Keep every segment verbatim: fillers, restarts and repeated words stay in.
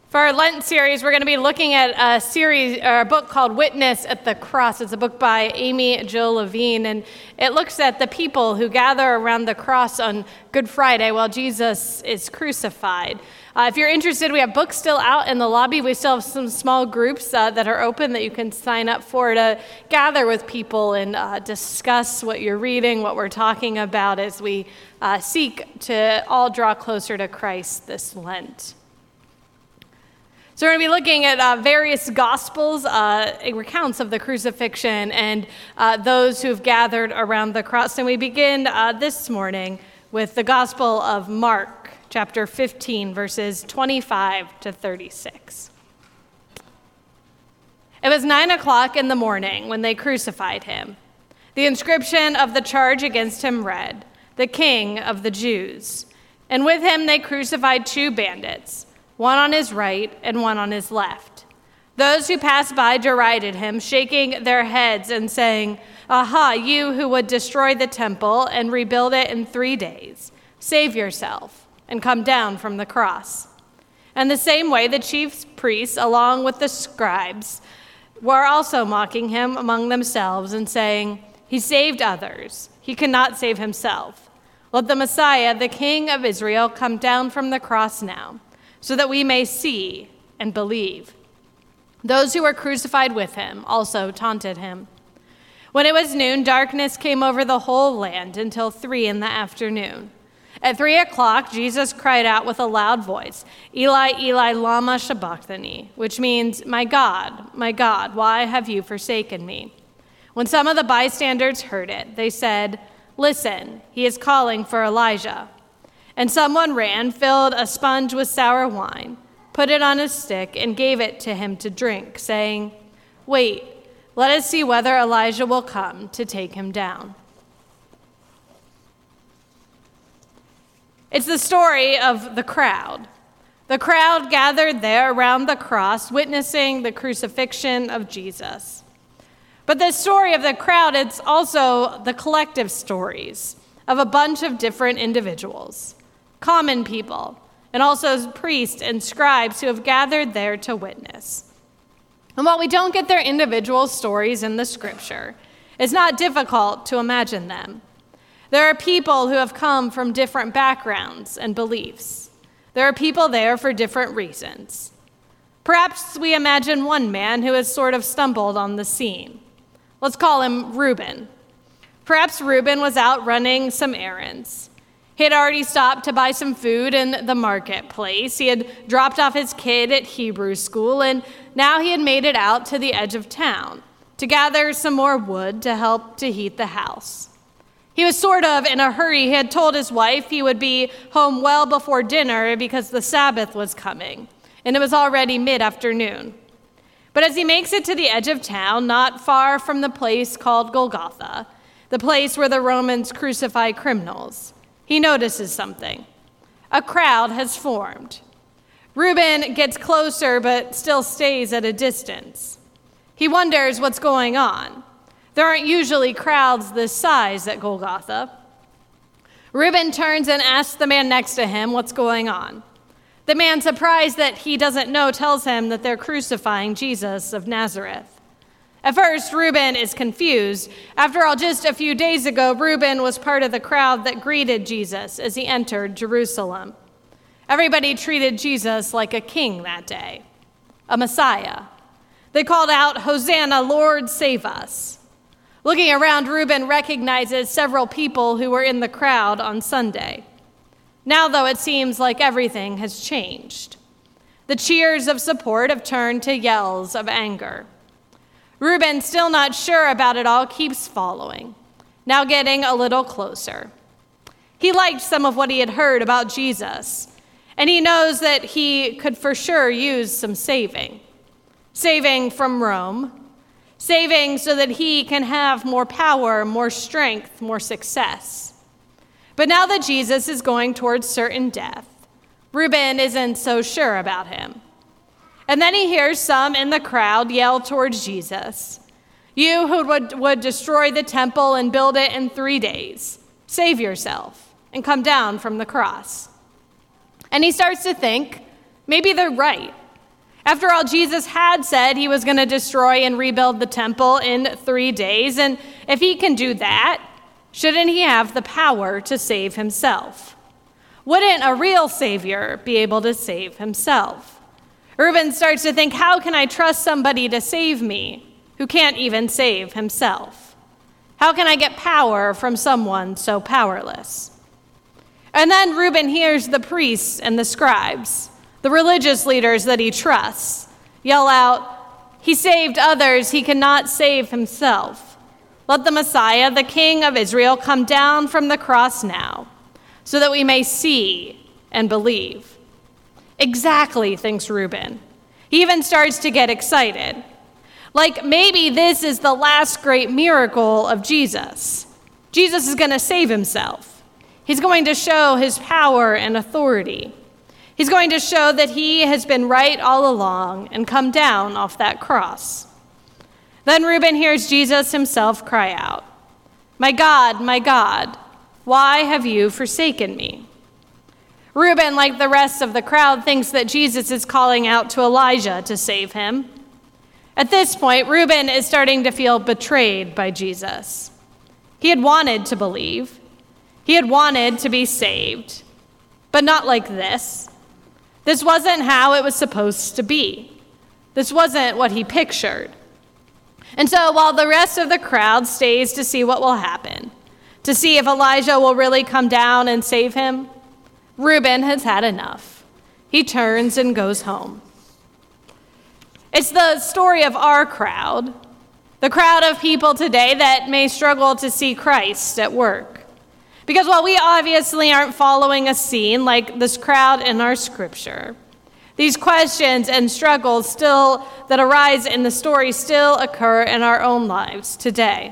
For our Lent series, we're going to be looking at a series, or a book called Witness at the Cross. It's a book by Amy Jill Levine, and it looks at the people who gather around the cross on Good Friday while Jesus is crucified. Uh, if you're interested, we have books still out in the lobby. We still have some small groups uh, that are open that you can sign up for to gather with people and uh, discuss what you're reading, what we're talking about as we uh, seek to all draw closer to Christ this Lent. So we're going to be looking at uh, various Gospels, uh, recounts of the crucifixion, and uh, those who have gathered around the cross. And we begin uh, this morning with the Gospel of Mark, chapter fifteen, verses twenty-five to thirty-six. It was nine o'clock in the morning when they crucified him. The inscription of the charge against him read, "The King of the Jews." And with him they crucified two bandits, one on his right and one on his left. Those who passed by derided him, shaking their heads and saying, "Aha, you who would destroy the temple and rebuild it in three days, save yourself and come down from the cross." And the same way the chief priests, along with the scribes, were also mocking him among themselves and saying, "He saved others. He cannot save himself. Let the Messiah, the King of Israel, come down from the cross now, so that we may see and believe." Those who were crucified with him also taunted him. When it was noon, darkness came over the whole land until three in the afternoon. At three o'clock, Jesus cried out with a loud voice, "Eli, Eli, lama sabachthani," which means, "My God, my God, why have you forsaken me?" When some of the bystanders heard it, they said, "Listen, he is calling for Elijah." And someone ran, filled a sponge with sour wine, put it on a stick, and gave it to him to drink, saying, "Wait, let us see whether Elijah will come to take him down." It's the story of the crowd. The crowd gathered there around the cross, witnessing the crucifixion of Jesus. But the story of the crowd, it's also the collective stories of a bunch of different individuals, common people, and also priests and scribes who have gathered there to witness. And while we don't get their individual stories in the scripture, it's not difficult to imagine them. There are people who have come from different backgrounds and beliefs. There are people there for different reasons. Perhaps we imagine one man who has sort of stumbled on the scene. Let's call him Reuben. Perhaps Reuben was out running some errands. He had already stopped to buy some food in the marketplace. He had dropped off his kid at Hebrew school, and now he had made it out to the edge of town to gather some more wood to help to heat the house. He was sort of in a hurry. He had told his wife he would be home well before dinner because the Sabbath was coming, and it was already mid-afternoon. But as he makes it to the edge of town, not far from the place called Golgotha, the place where the Romans crucify criminals, he notices something. A crowd has formed. Reuben gets closer but still stays at a distance. He wonders what's going on. There aren't usually crowds this size at Golgotha. Reuben turns and asks the man next to him what's going on. The man, surprised that he doesn't know, tells him that they're crucifying Jesus of Nazareth. At first, Reuben is confused. After all, just a few days ago, Reuben was part of the crowd that greeted Jesus as he entered Jerusalem. Everybody treated Jesus like a king that day, a Messiah. They called out, "Hosanna, Lord, save us." Looking around, Reuben recognizes several people who were in the crowd on Sunday. Now, though, it seems like everything has changed. The cheers of support have turned to yells of anger. Reuben, still not sure about it all, keeps following, now getting a little closer. He liked some of what he had heard about Jesus, and he knows that he could for sure use some saving. Saving from Rome, saving so that he can have more power, more strength, more success. But now that Jesus is going towards certain death, Reuben isn't so sure about him. And then he hears some in the crowd yell towards Jesus, "You who would, would destroy the temple and build it in three days, save yourself and come down from the cross." And he starts to think, maybe they're right. After all, Jesus had said he was going to destroy and rebuild the temple in three days, and if he can do that, shouldn't he have the power to save himself? Wouldn't a real Savior be able to save himself? Reuben starts to think, how can I trust somebody to save me who can't even save himself? How can I get power from someone so powerless? And then Reuben hears the priests and the scribes, the religious leaders that he trusts, yell out, he saved others, he cannot save himself. Let the Messiah, the King of Israel, come down from the cross now, so that we may see and believe. Exactly, thinks Reuben. He even starts to get excited. Like maybe this is the last great miracle of Jesus. Jesus is going to save himself. He's going to show his power and authority. He's going to show that he has been right all along and come down off that cross. Then Reuben hears Jesus himself cry out, "My God, my God, why have you forsaken me?" Reuben, like the rest of the crowd, thinks that Jesus is calling out to Elijah to save him. At this point, Reuben is starting to feel betrayed by Jesus. He had wanted to believe. He had wanted to be saved, but not like this. This wasn't how it was supposed to be. This wasn't what he pictured. And so while the rest of the crowd stays to see what will happen, to see if Elijah will really come down and save him, Reuben has had enough. He turns and goes home. It's the story of our crowd, the crowd of people today that may struggle to see Christ at work. Because while we obviously aren't following a scene like this crowd in our scripture, these questions and struggles still that arise in the story still occur in our own lives today.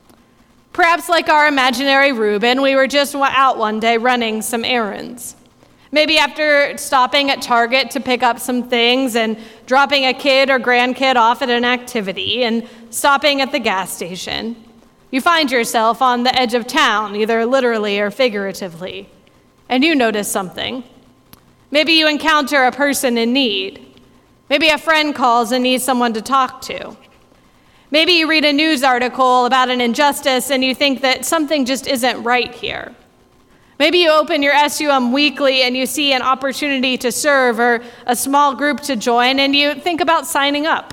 Perhaps like our imaginary Reuben, we were just out one day running some errands. Maybe after stopping at Target to pick up some things and dropping a kid or grandkid off at an activity and stopping at the gas station, you find yourself on the edge of town, either literally or figuratively, and you notice something. Maybe you encounter a person in need. Maybe a friend calls and needs someone to talk to. Maybe you read a news article about an injustice and you think that something just isn't right here. Maybe you open your S U M Weekly and you see an opportunity to serve or a small group to join and you think about signing up.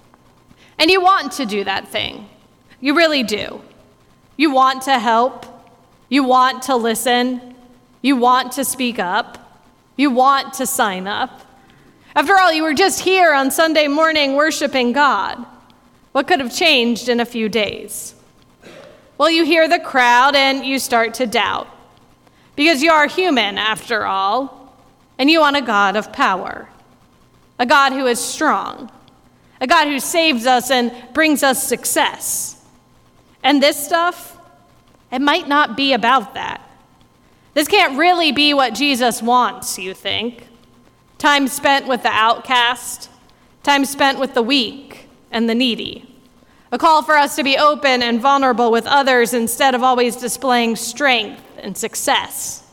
And you want to do that thing. You really do. You want to help. You want to listen. You want to speak up. You want to sign up. After all, you were just here on Sunday morning worshiping God. What could have changed in a few days? Well, you hear the crowd and you start to doubt. Because you are human, after all, and you want a God of power. A God who is strong. A God who saves us and brings us success. And this stuff, it might not be about that. This can't really be what Jesus wants, you think. Time spent with the outcast, time spent with the weak and the needy. A call for us to be open and vulnerable with others instead of always displaying strength and success.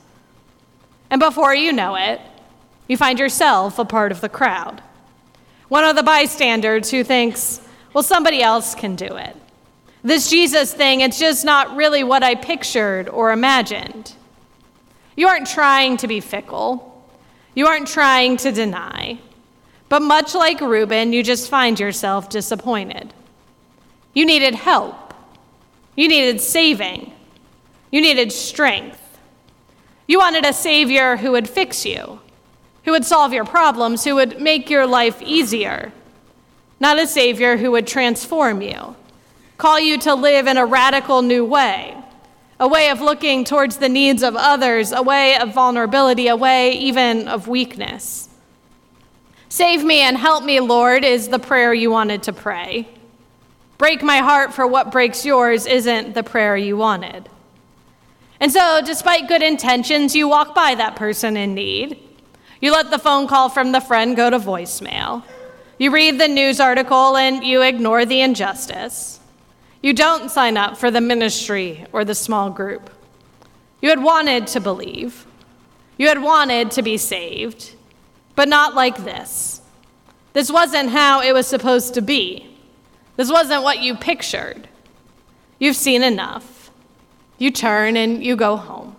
And before you know it, you find yourself a part of the crowd. One of the bystanders who thinks, well, somebody else can do it. This Jesus thing, it's just not really what I pictured or imagined. You aren't trying to be fickle. You aren't trying to deny. But much like Reuben, you just find yourself disappointed. You needed help. You needed saving. You needed strength. You wanted a Savior who would fix you, who would solve your problems, who would make your life easier. Not a Savior who would transform you, call you to live in a radical new way. A way of looking towards the needs of others, a way of vulnerability, a way even of weakness. Save me and help me, Lord, is the prayer you wanted to pray. Break my heart for what breaks yours isn't the prayer you wanted. And so, despite good intentions, you walk by that person in need. You let the phone call from the friend go to voicemail. You read the news article and you ignore the injustice. You don't sign up for the ministry or the small group. You had wanted to believe. You had wanted to be saved, but not like this. This wasn't how it was supposed to be. This wasn't what you pictured. You've seen enough. You turn and you go home.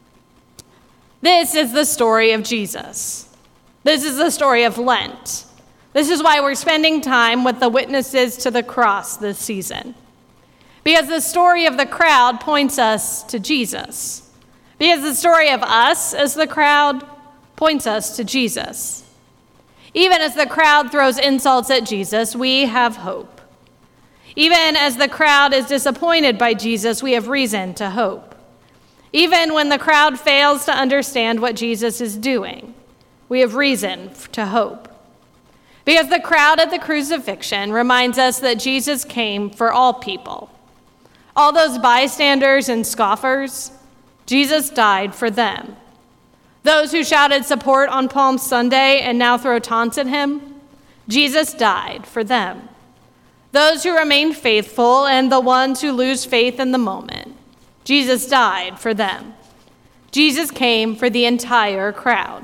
This is the story of Jesus. This is the story of Lent. This is why we're spending time with the witnesses to the cross this season. Because the story of the crowd points us to Jesus. Because the story of us as the crowd points us to Jesus. Even as the crowd throws insults at Jesus, we have hope. Even as the crowd is disappointed by Jesus, we have reason to hope. Even when the crowd fails to understand what Jesus is doing, we have reason to hope. Because the crowd at the crucifixion reminds us that Jesus came for all people. All those bystanders and scoffers, Jesus died for them. Those who shouted support on Palm Sunday and now throw taunts at him, Jesus died for them. Those who remain faithful and the ones who lose faith in the moment, Jesus died for them. Jesus came for the entire crowd.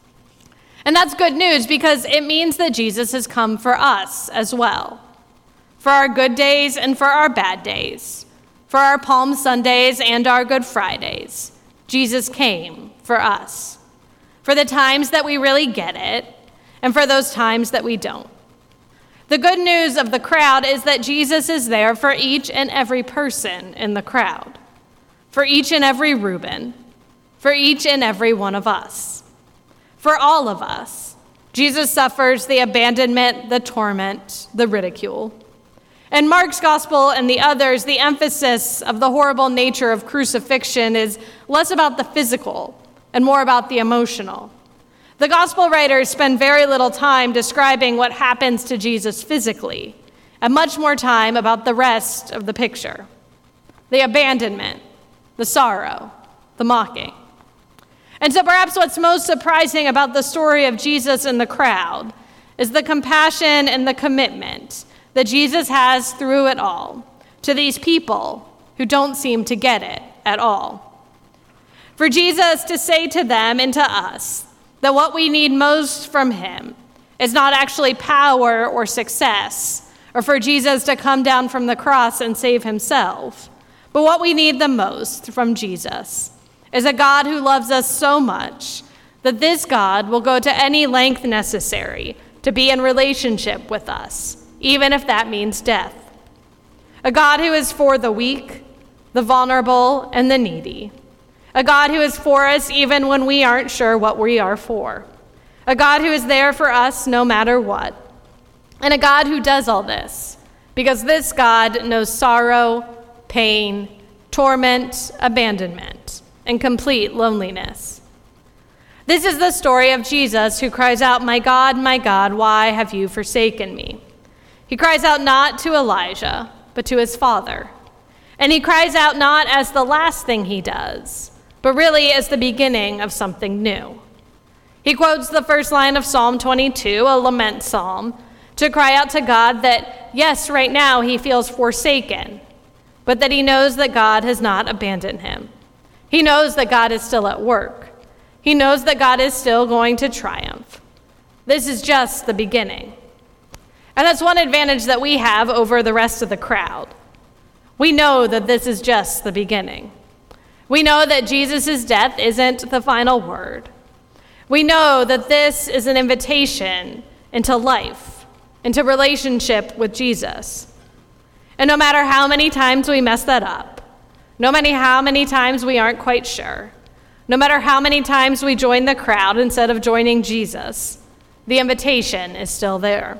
And that's good news because it means that Jesus has come for us as well. For our good days and for our bad days. For our Palm Sundays and our Good Fridays. Jesus came for us. For the times that we really get it and for those times that we don't. The good news of the crowd is that Jesus is there for each and every person in the crowd. For each and every Reuben. For each and every one of us. For all of us, Jesus suffers the abandonment, the torment, the ridicule. In Mark's gospel and the others, the emphasis of the horrible nature of crucifixion is less about the physical and more about the emotional. The gospel writers spend very little time describing what happens to Jesus physically, and much more time about the rest of the picture. The abandonment, the sorrow, the mocking. And so perhaps what's most surprising about the story of Jesus in the crowd is the compassion and the commitment that Jesus has through it all to these people who don't seem to get it at all. For Jesus to say to them and to us that what we need most from him is not actually power or success, or for Jesus to come down from the cross and save himself, but what we need the most from Jesus is a God who loves us so much that this God will go to any length necessary to be in relationship with us, even if that means death. A God who is for the weak, the vulnerable, and the needy. A God who is for us even when we aren't sure what we are for. A God who is there for us no matter what. And a God who does all this because this God knows sorrow, pain, torment, abandonment, and complete loneliness. This is the story of Jesus who cries out, "My God, my God, why have you forsaken me?" He cries out not to Elijah, but to his Father. And he cries out not as the last thing he does, but really as the beginning of something new. He quotes the first line of Psalm twenty-two, a lament psalm, to cry out to God that, yes, right now he feels forsaken, but that he knows that God has not abandoned him. He knows that God is still at work. He knows that God is still going to triumph. This is just the beginning. And that's one advantage that we have over the rest of the crowd. We know that this is just the beginning. We know that Jesus' death isn't the final word. We know that this is an invitation into life, into relationship with Jesus. And no matter how many times we mess that up, no matter how many times we aren't quite sure, no matter how many times we join the crowd instead of joining Jesus, the invitation is still there.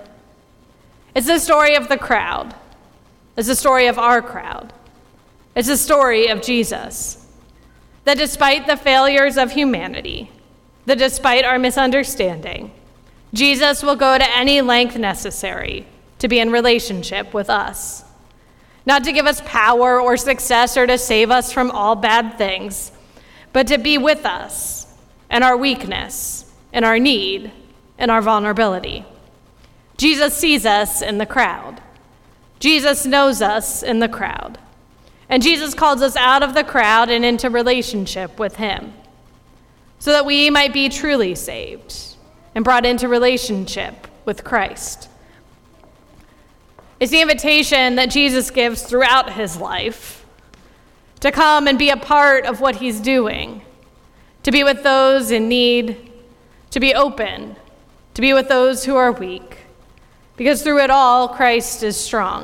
It's the story of the crowd. It's the story of our crowd. It's the story of Jesus. That despite the failures of humanity, that despite our misunderstanding, Jesus will go to any length necessary to be in relationship with us. Not to give us power or success or to save us from all bad things, but to be with us in our weakness, in our need, in our vulnerability. Jesus sees us in the crowd. Jesus knows us in the crowd. And Jesus calls us out of the crowd and into relationship with him so that we might be truly saved and brought into relationship with Christ. It's the invitation that Jesus gives throughout his life to come and be a part of what he's doing, to be with those in need, to be open, to be with those who are weak, because through it all, Christ is strong.